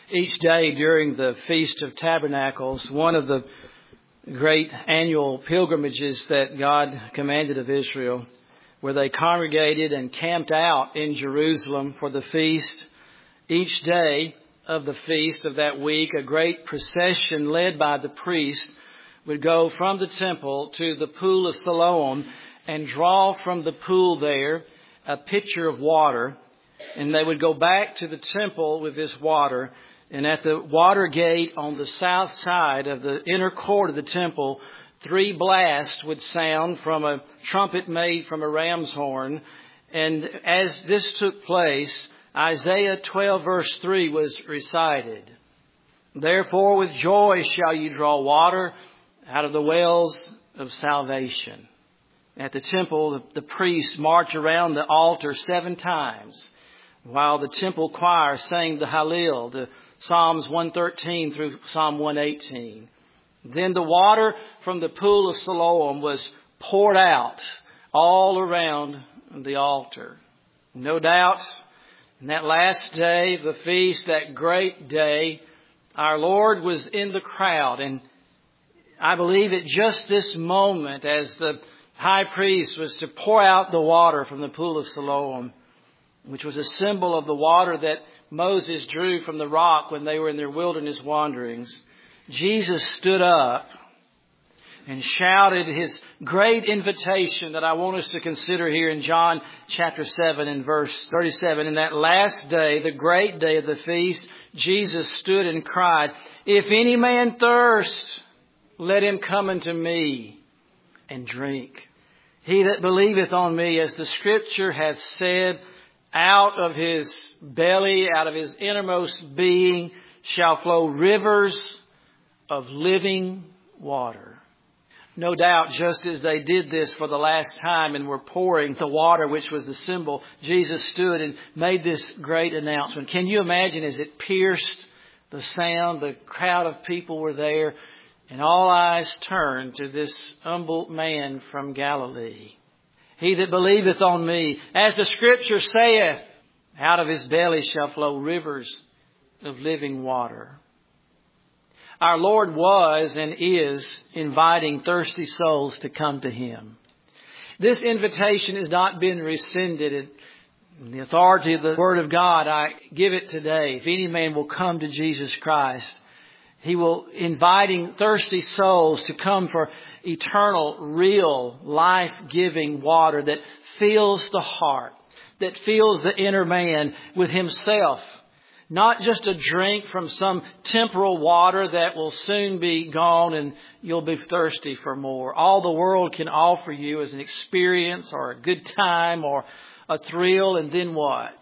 Each day during the Feast of Tabernacles, one of the great annual pilgrimages that God commanded of Israel, where they congregated and camped out in Jerusalem for the feast. Each day of the feast of that week, a great procession led by the priest would go from the temple to the pool of Siloam and draw from the pool there a pitcher of water. And they would go back to the temple with this water. And at the water gate on the south side of the inner court of the temple, 3 blasts would sound from a trumpet made from a ram's horn. And as this took place, Isaiah 12 verse 3 was recited. Therefore with joy shall you draw water out of the wells of salvation. At the temple, the priests march around the altar 7 times, while the temple choir sang the Hallel, the Psalms 113 through Psalm 118. Then the water from the pool of Siloam was poured out all around the altar. No doubt, in that last day of the feast, that great day, our Lord was in the crowd. And I believe at just this moment, as the high priest was to pour out the water from the pool of Siloam, which was a symbol of the water that Moses drew from the rock when they were in their wilderness wanderings, Jesus stood up and shouted his great invitation that I want us to consider here in John chapter 7 and verse 37. In that last day, the great day of the feast, Jesus stood and cried, "If any man thirst, let him come unto me and drink. He that believeth on me, as the Scripture hath said, out of his belly, out of his innermost being, shall flow rivers of living water." No doubt, just as they did this for the last time and were pouring the water, which was the symbol, Jesus stood and made this great announcement. Can you imagine as it pierced the sound, the crowd of people were there, and all eyes turned to this humble man from Galilee. He that believeth on me, as the Scripture saith, out of his belly shall flow rivers of living water. Our Lord was and is inviting thirsty souls to come to Him. This invitation has not been rescinded. In the authority of the Word of God, I give it today. If any man will come to Jesus Christ, He will inviting thirsty souls to come for eternal, real, life-giving water that fills the heart, that fills the inner man with Himself. Not just a drink from some temporal water that will soon be gone and you'll be thirsty for more. All the world can offer you is an experience or a good time or a thrill, and then what?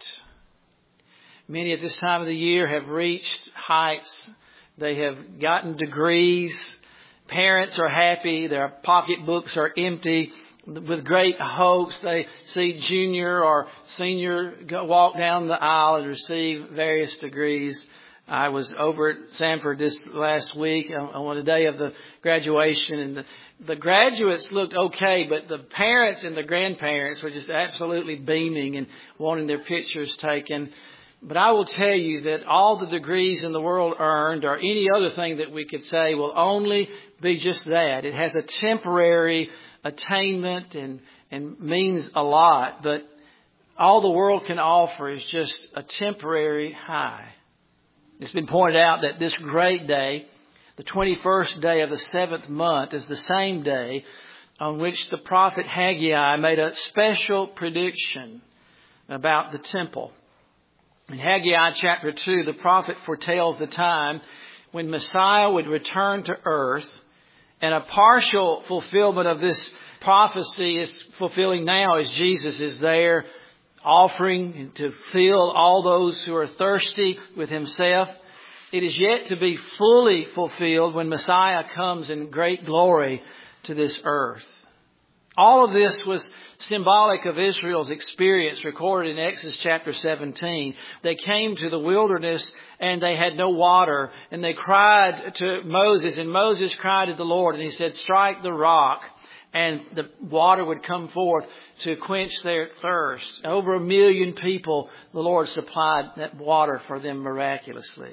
Many at this time of the year have reached heights. They have gotten degrees. Parents are happy. Their pocketbooks are empty. With great hopes, they see junior or senior walk down the aisle and receive various degrees. I was over at Sanford this last week on the day of the graduation, and the graduates looked okay, but the parents and the grandparents were just absolutely beaming and wanting their pictures taken. But I will tell you that all the degrees in the world earned, or any other thing that we could say, will only be just that. It has a temporary attainment and means a lot, but all the world can offer is just a temporary high. It's been pointed out that this great day, the 21st day of the 7th month, is the same day on which the prophet Haggai made a special prediction about the temple. In Haggai chapter 2, the prophet foretells the time when Messiah would return to earth, and a partial fulfillment of this prophecy is fulfilling now as Jesus is there offering to fill all those who are thirsty with Himself. It is yet to be fully fulfilled when Messiah comes in great glory to this earth. All of this was symbolic of Israel's experience recorded in Exodus chapter 17. They came to the wilderness and they had no water, and they cried to Moses, and Moses cried to the Lord, and He said, "Strike the rock," and the water would come forth to quench their thirst. Over 1 million people, the Lord supplied that water for them miraculously.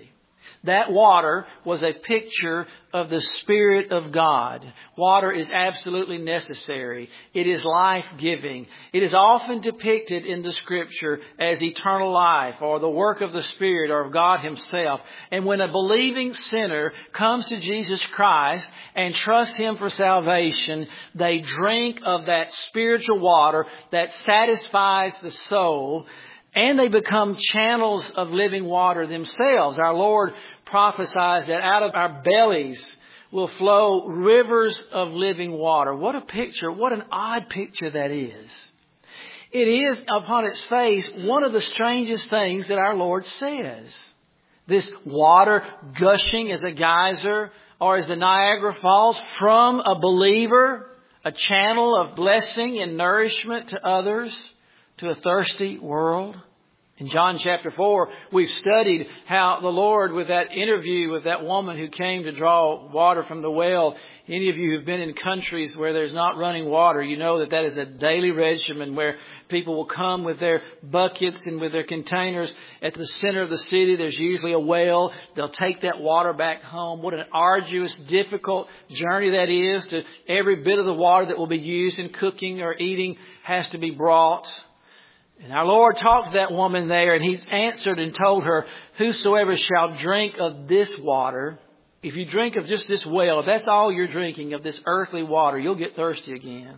That water was a picture of the Spirit of God. Water is absolutely necessary. It is life-giving. It is often depicted in the Scripture as eternal life or the work of the Spirit or of God Himself. And when a believing sinner comes to Jesus Christ and trusts Him for salvation, they drink of that spiritual water that satisfies the soul, and they become channels of living water themselves. Our Lord prophesies that out of our bellies will flow rivers of living water. What a picture, what an odd picture that is. It is, upon its face, one of the strangest things that our Lord says. This water gushing as a geyser or as the Niagara Falls from a believer, a channel of blessing and nourishment to others, to a thirsty world. In John chapter 4, we've studied how the Lord, with that interview with that woman who came to draw water from the well. Any of you who've been in countries where there's not running water, you know that that is a daily regimen where people will come with their buckets and with their containers. At the center of the city, there's usually a well. They'll take that water back home. What an arduous, difficult journey that is. To every bit of the water that will be used in cooking or eating has to be brought. And our Lord talked to that woman there, and He's answered and told her, whosoever shall drink of this water, if you drink of just this well, if that's all you're drinking of this earthly water, you'll get thirsty again.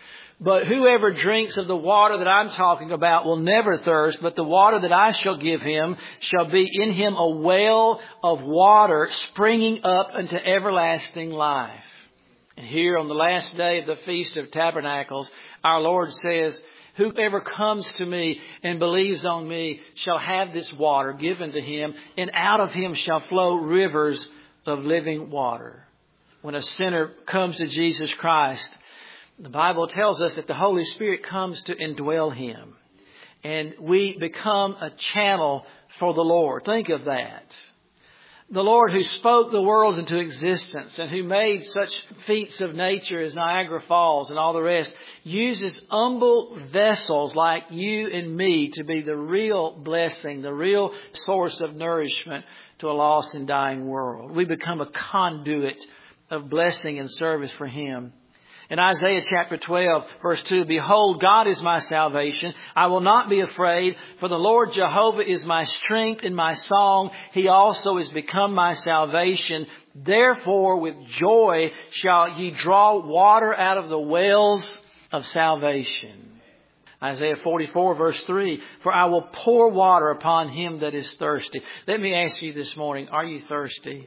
But whoever drinks of the water that I'm talking about will never thirst, but the water that I shall give him shall be in him a well of water springing up unto everlasting life. And here on the last day of the Feast of Tabernacles, our Lord says, whoever comes to me and believes on me shall have this water given to him, and out of him shall flow rivers of living water. When a sinner comes to Jesus Christ, the Bible tells us that the Holy Spirit comes to indwell him, and we become a channel for the Lord. Think of that. The Lord who spoke the worlds into existence and who made such feats of nature as Niagara Falls and all the rest, uses humble vessels like you and me to be the real blessing, the real source of nourishment to a lost and dying world. We become a conduit of blessing and service for Him. In Isaiah chapter 12, verse 2, behold, God is my salvation. I will not be afraid, for the Lord Jehovah is my strength and my song. He also is become my salvation. Therefore, with joy shall ye draw water out of the wells of salvation. Isaiah 44, verse 3, for I will pour water upon him that is thirsty. Let me ask you this morning, are you thirsty?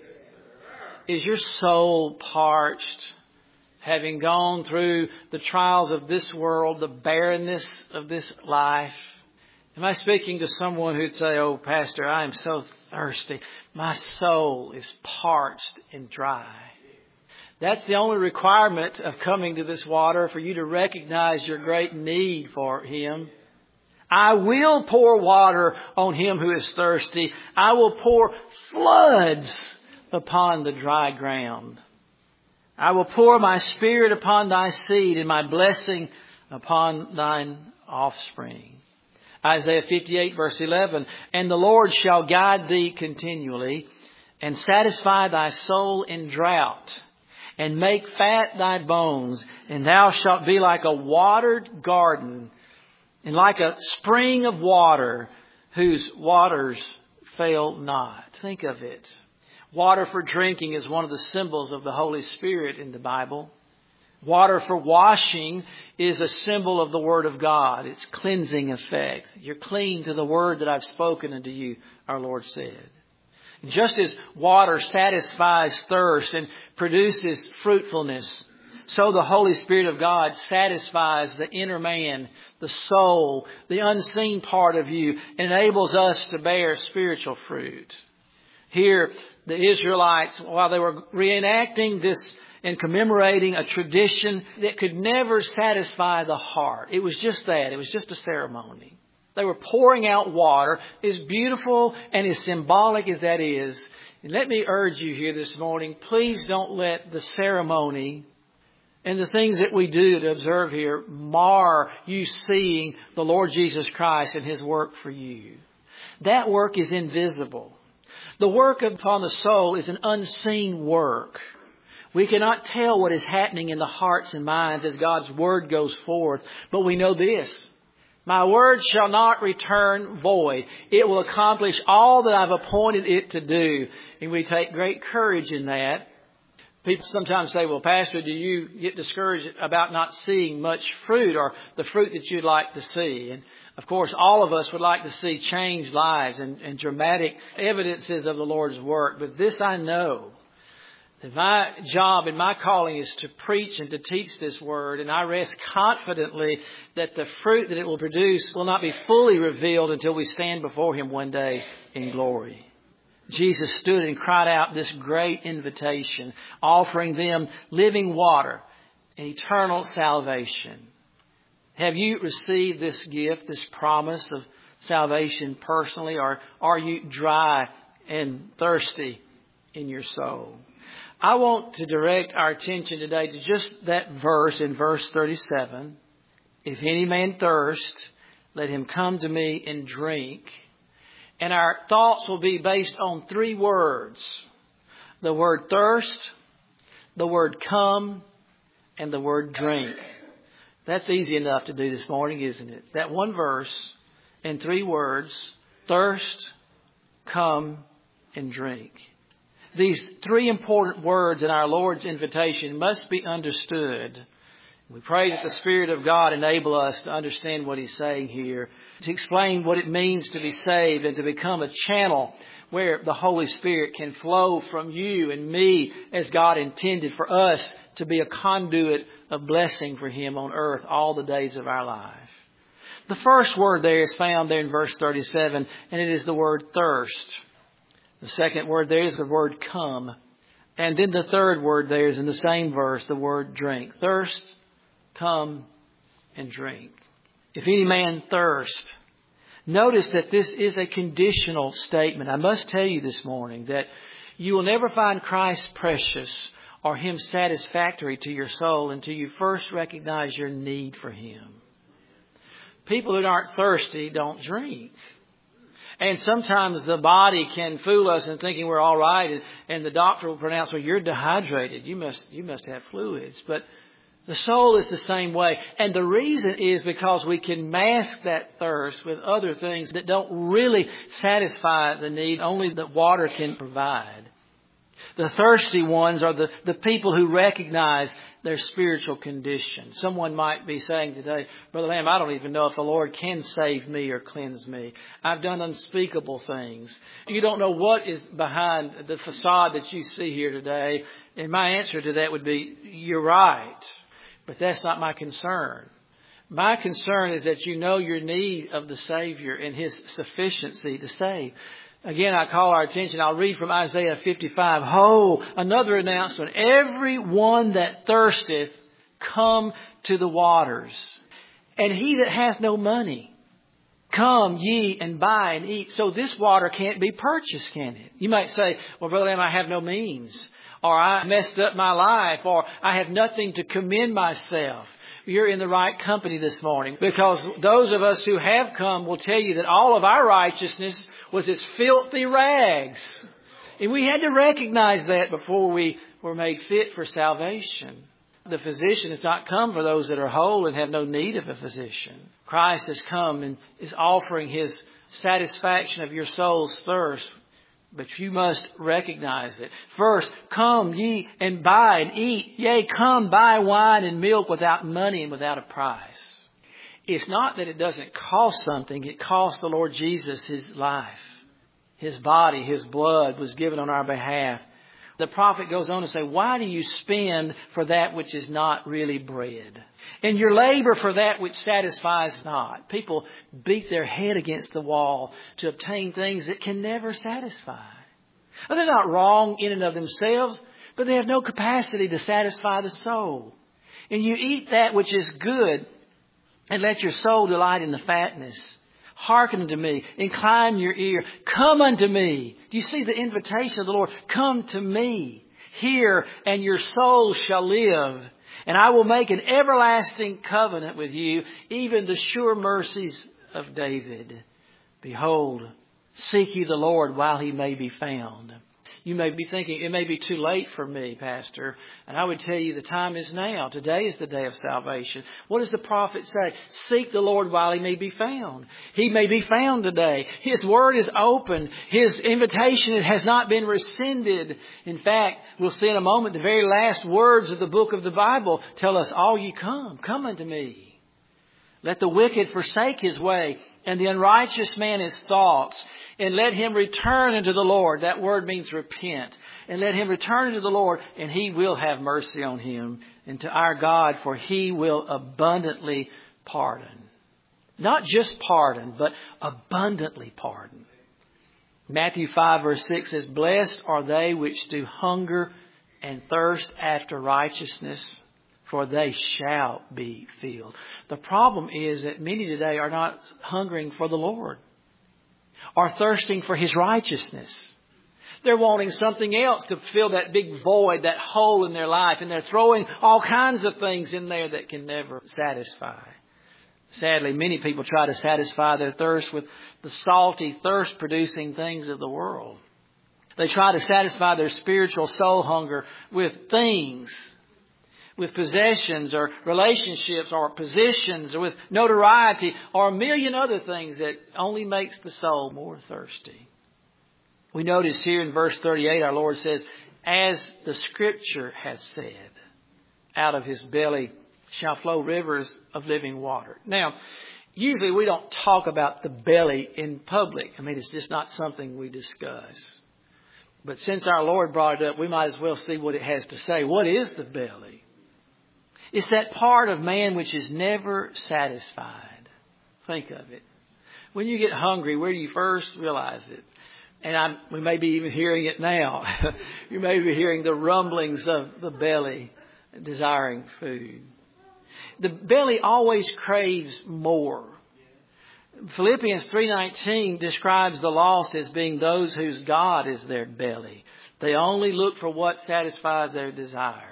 Is your soul parched? Having gone through the trials of this world, the barrenness of this life. Am I speaking to someone who'd say, oh, Pastor, I am so thirsty. My soul is parched and dry. That's the only requirement of coming to this water, for you to recognize your great need for Him. I will pour water on him who is thirsty. I will pour floods upon the dry ground. I will pour my Spirit upon thy seed and my blessing upon thine offspring. Isaiah 58 verse 11, and the Lord shall guide thee continually and satisfy thy soul in drought and make fat thy bones, and thou shalt be like a watered garden and like a spring of water whose waters fail not. Think of it. Water for drinking is one of the symbols of the Holy Spirit in the Bible. Water for washing is a symbol of the Word of God. It's cleansing effect. You're clean to the Word that I've spoken unto you, our Lord said. Just as water satisfies thirst and produces fruitfulness, so the Holy Spirit of God satisfies the inner man, the soul, the unseen part of you, and enables us to bear spiritual fruit. Here, the Israelites, while they were reenacting this and commemorating a tradition that could never satisfy the heart. It was just that. It was just a ceremony. They were pouring out water, as beautiful and as symbolic as that is. And let me urge you here this morning, please don't let the ceremony and the things that we do to observe here mar you seeing the Lord Jesus Christ and His work for you. That work is invisible. The work upon the soul is an unseen work. We cannot tell what is happening in the hearts and minds as God's Word goes forth, but we know this. My word shall not return void. It will accomplish all that I've appointed it to do. And we take great courage in that. People sometimes say, well, Pastor, do you get discouraged about not seeing much fruit or the fruit that you'd like to see? And of course, all of us would like to see changed lives and dramatic evidences of the Lord's work. But this I know, that my job and my calling is to preach and to teach this word. And I rest confidently that the fruit that it will produce will not be fully revealed until we stand before Him one day in glory. Jesus stood and cried out this great invitation, offering them living water and eternal salvation. Have you received this gift, this promise of salvation personally, or are you dry and thirsty in your soul? I want to direct our attention today to just that verse in verse 37. If any man thirst, let him come to me and drink. And our thoughts will be based on three words. The word thirst, the word come, and the word drink. That's easy enough to do this morning, isn't it? That one verse and three words, thirst, come, and drink. These three important words in our Lord's invitation must be understood. We pray that the Spirit of God enable us to understand what He's saying here, to explain what it means to be saved and to become a channel where the Holy Spirit can flow from you and me as God intended for us to be a conduit of blessing for Him on earth all the days of our life. The first word there is found there in verse 37, and it is the word thirst. The second word there is the word come. And then the third word there is in the same verse, the word drink. Thirst, come, and drink. If any man thirst. Notice that this is a conditional statement. I must tell you this morning that you will never find Christ precious or Him satisfactory to your soul until you first recognize your need for Him. People that aren't thirsty don't drink. And sometimes the body can fool us in thinking we're all right, and the doctor will pronounce, well, you're dehydrated. You must have fluids. But the soul is the same way. And the reason is because we can mask that thirst with other things that don't really satisfy the need only that water can provide. The thirsty ones are the people who recognize their spiritual condition. Someone might be saying today, Brother Lamb, I don't even know if the Lord can save me or cleanse me. I've done unspeakable things. You don't know what is behind the facade that you see here today. And my answer to that would be, you're right. But that's not my concern. My concern is that you know your need of the Savior and His sufficiency to save. Again, I call our attention. I'll read from Isaiah 55. Ho, another announcement. Everyone that thirsteth, come to the waters. And he that hath no money, come ye and buy and eat. So this water can't be purchased, can it? You might say, well, Brother Lamb, I have no means. Or I messed up my life. Or I have nothing to commend myself. You're in the right company this morning. Because those of us who have come will tell you that all of our righteousness was as filthy rags. And we had to recognize that before we were made fit for salvation. The physician has not come for those that are whole and have no need of a physician. Christ has come and is offering His satisfaction of your soul's thirst. But you must recognize it. First, come ye and buy and eat. Yea, come buy wine and milk without money and without a price. It's not that it doesn't cost something. It cost the Lord Jesus His life. His body, His blood was given on our behalf. The prophet goes on to say, why do you spend for that which is not really bread? And your labor for that which satisfies not. People beat their head against the wall to obtain things that can never satisfy. Well, they're not wrong in and of themselves, but they have no capacity to satisfy the soul. And you eat that which is good and let your soul delight in the fatness. Hearken unto me. Incline your ear. Come unto me. Do you see the invitation of the Lord? Come to me. Hear, and your soul shall live. And I will make an everlasting covenant with you, even the sure mercies of David. Behold, Seek ye the Lord while He may be found. You may be thinking, it may be too late for me, Pastor. And I would tell you the time is now. Today is the day of salvation. What does the prophet say? Seek the Lord while He may be found. He may be found today. His word is open. His invitation has not been rescinded. In fact, we'll see in a moment, the very last words of the book of the Bible tell us, all ye come unto me. Let the wicked forsake his way, and the unrighteous man his thoughts. And let him return unto the Lord. That word means repent. And let him return unto the Lord, and He will have mercy on him. And to our God, for He will abundantly pardon. Not just pardon, but abundantly pardon. Matthew 5 verse 6 says, Blessed are they which do hunger and thirst after righteousness, for they shall be filled. The problem is that many today are not hungering for the Lord, are thirsting for His righteousness. They're wanting something else to fill that big void, that hole in their life. And they're throwing all kinds of things in there that can never satisfy. Sadly, many people try to satisfy their thirst with the salty, thirst-producing things of the world. They try to satisfy their spiritual soul hunger with things, with possessions or relationships or positions or with notoriety or a million other things that only makes the soul more thirsty. We notice here in verse 38, our Lord says, as the Scripture has said, out of His belly shall flow rivers of living water. Now, usually we don't talk about the belly in public. I mean, it's just not something we discuss. But since our Lord brought it up, we might as well see what it has to say. What is the belly? It's that part of man which is never satisfied. Think of it. When you get hungry, where do you first realize it? And we may be even hearing it now. You may be hearing the rumblings of the belly desiring food. The belly always craves more. Philippians 3:19 describes the lost as being those whose God is their belly. They only look for what satisfies their desires.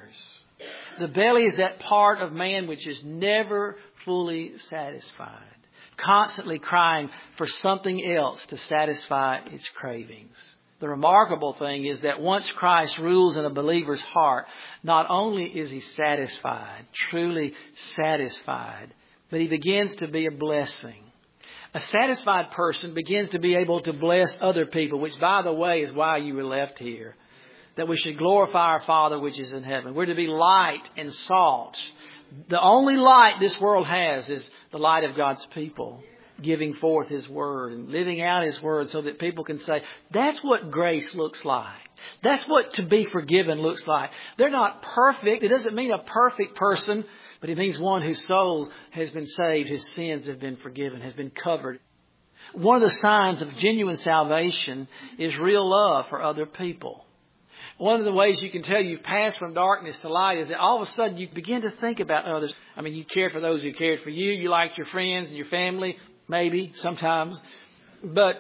The belly is that part of man which is never fully satisfied, constantly crying for something else to satisfy its cravings. The remarkable thing is that once Christ rules in a believer's heart, not only is he satisfied, truly satisfied, but he begins to be a blessing. A satisfied person begins to be able to bless other people, which, by the way, is why you were left here. That we should glorify our Father which is in heaven. We're to be light and salt. The only light this world has is the light of God's people, giving forth His Word and living out His Word so that people can say, that's what grace looks like. That's what to be forgiven looks like. They're not perfect. It doesn't mean a perfect person, but it means one whose soul has been saved, his sins have been forgiven, has been covered. One of the signs of genuine salvation is real love for other people. One of the ways you can tell you've passed from darkness to light is that all of a sudden you begin to think about others. I mean, you cared for those who cared for you. You liked your friends and your family, maybe, sometimes. But,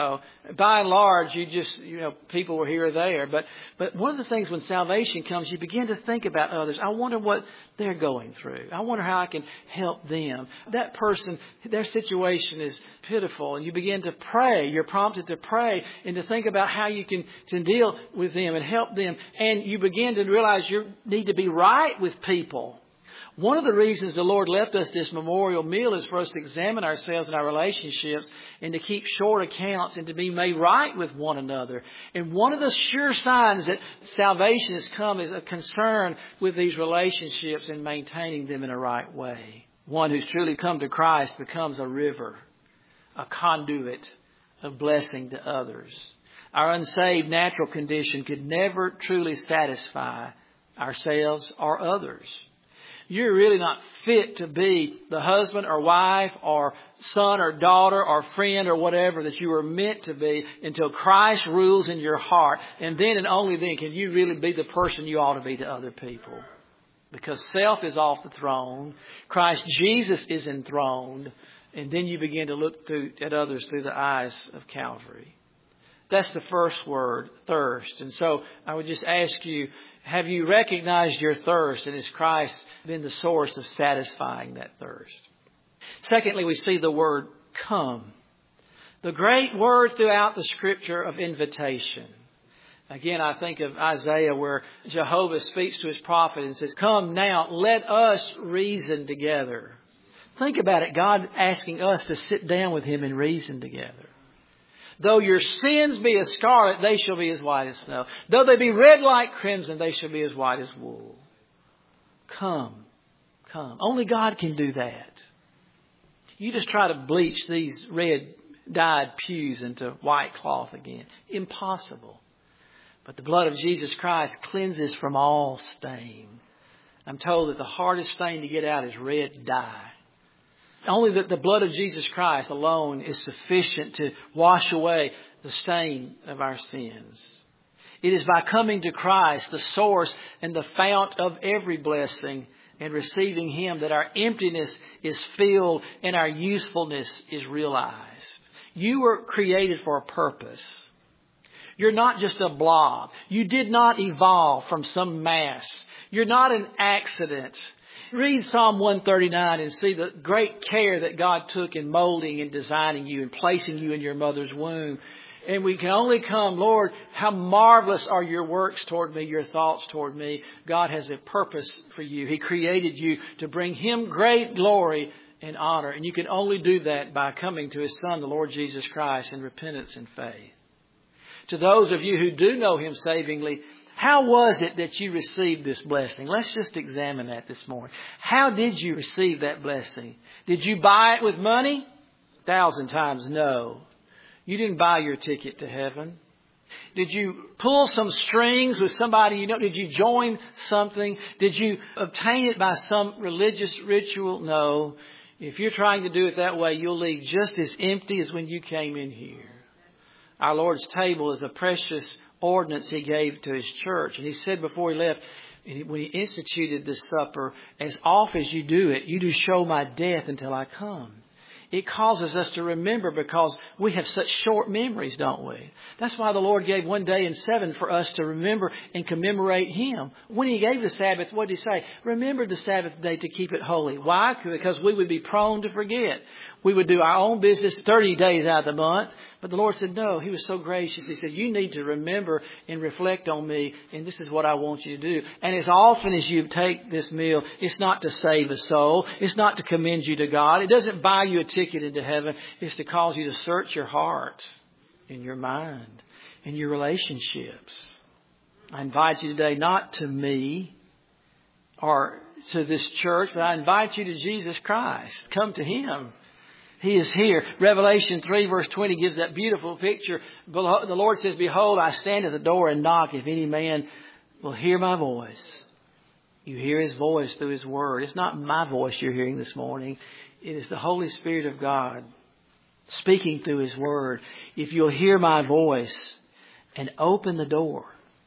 by and large, people were here or there. But one of the things when salvation comes, you begin to think about others. I wonder what they're going through. I wonder how I can help them. That person, their situation is pitiful. And you begin to pray. You're prompted to pray and to think about how you can deal with them and help them. And you begin to realize you need to be right with people. One of the reasons the Lord left us this memorial meal is for us to examine ourselves and our relationships and to keep short accounts and to be made right with one another. And one of the sure signs that salvation has come is a concern with these relationships and maintaining them in a right way. One who's truly come to Christ becomes a river, a conduit of blessing to others. Our unsaved natural condition could never truly satisfy ourselves or others. You're really not fit to be the husband or wife or son or daughter or friend or whatever that you were meant to be until Christ rules in your heart. And then and only then can you really be the person you ought to be to other people. Because self is off the throne. Christ Jesus is enthroned. And then you begin to look at others through the eyes of Calvary. That's the first word, thirst. And so I would just ask you, have you recognized your thirst? And has Christ been the source of satisfying that thirst? Secondly, we see the word come. The great word throughout the Scripture of invitation. Again, I think of Isaiah where Jehovah speaks to his prophet and says, "Come now, let us reason together." Think about it. God asking us to sit down with Him and reason together. Though your sins be as scarlet, they shall be as white as snow. Though they be red like crimson, they shall be as white as wool. Come. Come. Only God can do that. You just try to bleach these red dyed pews into white cloth again. Impossible. But the blood of Jesus Christ cleanses from all stain. I'm told that the hardest stain to get out is red dye. Only that the blood of Jesus Christ alone is sufficient to wash away the stain of our sins. It is by coming to Christ, the source and the fount of every blessing, and receiving Him that our emptiness is filled and our usefulness is realized. You were created for a purpose. You're not just a blob. You did not evolve from some mass. You're not an accident. Read Psalm 139 and see the great care that God took in molding and designing you and placing you in your mother's womb. And we can only come, Lord, how marvelous are your works toward me, your thoughts toward me. God has a purpose for you. He created you to bring Him great glory and honor. And you can only do that by coming to His Son, the Lord Jesus Christ, in repentance and faith. To those of you who do know Him savingly, how was it that you received this blessing? Let's just examine that this morning. How did you receive that blessing? Did you buy it with money? 1,000 times no. You didn't buy your ticket to heaven. Did you pull some strings with somebody you know? Did you join something? Did you obtain it by some religious ritual? No. If you're trying to do it that way, you'll leave just as empty as when you came in here. Our Lord's table is a precious ordinance He gave to His church. And He said before He left, when He instituted this supper, as oft as you do it, you do show my death until I come. It causes us to remember because we have such short memories, don't we? That's why the Lord gave one day in 7 for us to remember and commemorate Him. When He gave the Sabbath, what did He say? Remember the Sabbath day to keep it holy. Why? Because we would be prone to forget. We would do our own business 30 days out of the month. But the Lord said, no, He was so gracious. He said, you need to remember and reflect on me. And this is what I want you to do. And as often as you take this meal, it's not to save a soul. It's not to commend you to God. It doesn't buy you a ticket into heaven. It's to cause you to search your heart and your mind and your relationships. I invite you today not to me or to this church, but I invite you to Jesus Christ. Come to Him. He is here. Revelation 3 verse 20 gives that beautiful picture. The Lord says, behold, I stand at the door and knock. If any man will hear my voice. You hear His voice through His Word. It's not my voice you're hearing this morning. It is the Holy Spirit of God speaking through His Word. If you'll hear my voice and open the door,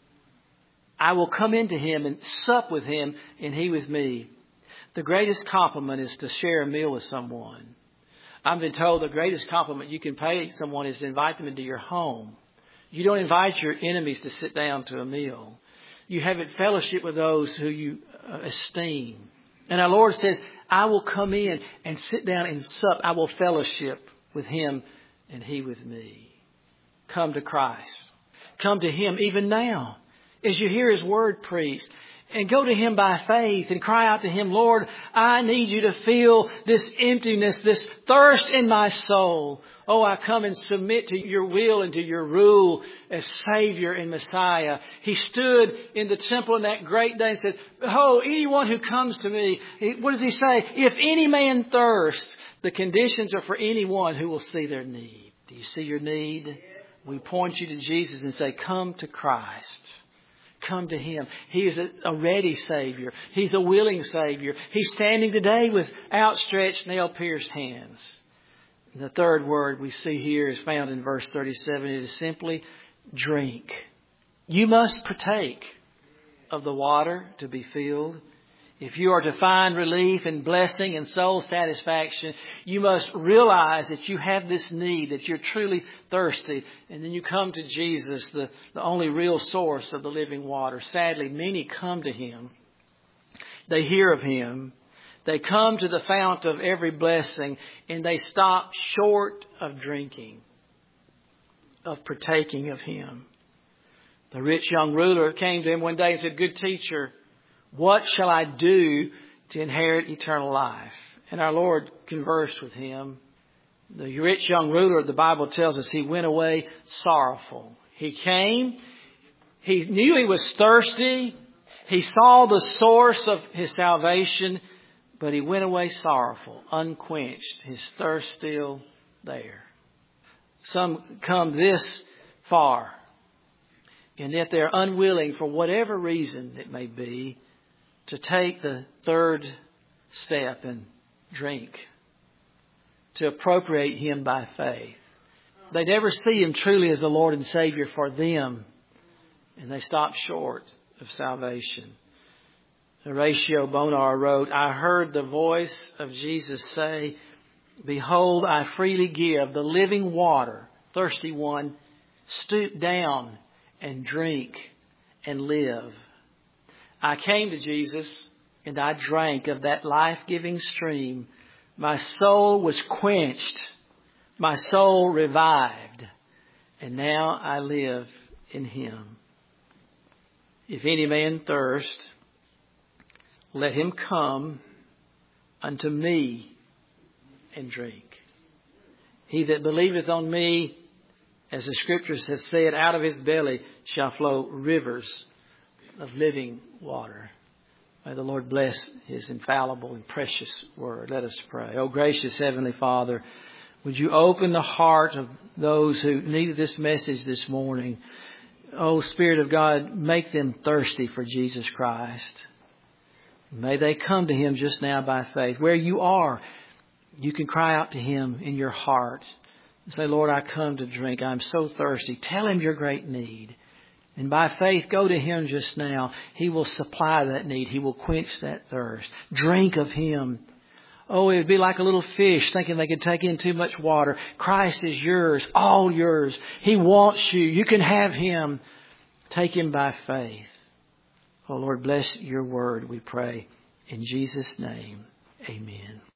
I will come into Him and sup with Him and He with me. The greatest compliment is to share a meal with someone. I've been told the greatest compliment you can pay someone is to invite them into your home. You don't invite your enemies to sit down to a meal. You have fellowship with those who you esteem. And our Lord says, I will come in and sit down and sup. I will fellowship with Him and He with me. Come to Christ. Come to Him even now as you hear His Word preached. And go to Him by faith and cry out to Him, Lord, I need you to fill this emptiness, this thirst in my soul. Oh, I come and submit to your will and to your rule as Savior and Messiah. He stood in the temple on that great day and said, behold, anyone who comes to me, what does He say? If any man thirsts, the conditions are for anyone who will see their need. Do you see your need? We point you to Jesus and say, come to Christ. Come to Him. He is a ready Savior. He's a willing Savior. He's standing today with outstretched, nail-pierced hands. And the third word we see here is found in verse 37. It is simply drink. You must partake of the water to be filled. If you are to find relief and blessing and soul satisfaction, you must realize that you have this need, that you're truly thirsty. And then you come to Jesus, the only real source of the living water. Sadly, many come to Him. They hear of Him. They come to the fount of every blessing, and they stop short of drinking. of partaking of Him. The rich young ruler came to Him one day and said, "Good teacher, what shall I do to inherit eternal life?" And our Lord conversed with him. The rich young ruler, the Bible tells us, he went away sorrowful. He came. He knew he was thirsty. He saw the source of his salvation, but he went away sorrowful, unquenched, his thirst still there. Some come this far, and yet they're unwilling, for whatever reason it may be, to take the third step and drink, to appropriate Him by faith. They never see Him truly as the Lord and Savior for them, and they stop short of salvation. Horatio Bonar wrote, "I heard the voice of Jesus say, 'Behold, I freely give the living water. Thirsty one, stoop down and drink and live.' I came to Jesus and I drank of that life-giving stream. My soul was quenched. My soul revived. And now I live in Him. If any man thirst, let him come unto me and drink. He that believeth on me, as the Scriptures have said, out of his belly shall flow rivers of living water." May the Lord bless His infallible and precious word. Let us pray. Oh, gracious Heavenly Father, would You open the heart of those who needed this message this morning. Oh, Spirit of God, make them thirsty for Jesus Christ. May they come to Him just now by faith. Where you are, you can cry out to Him in your heart and say, "Lord, I come to drink. I'm so thirsty." Tell Him your great need. And by faith, go to Him just now. He will supply that need. He will quench that thirst. Drink of Him. Oh, it would be like a little fish thinking they could take in too much water. Christ is yours, all yours. He wants you. You can have Him. Take Him by faith. Oh, Lord, bless Your word, we pray. In Jesus' name, amen.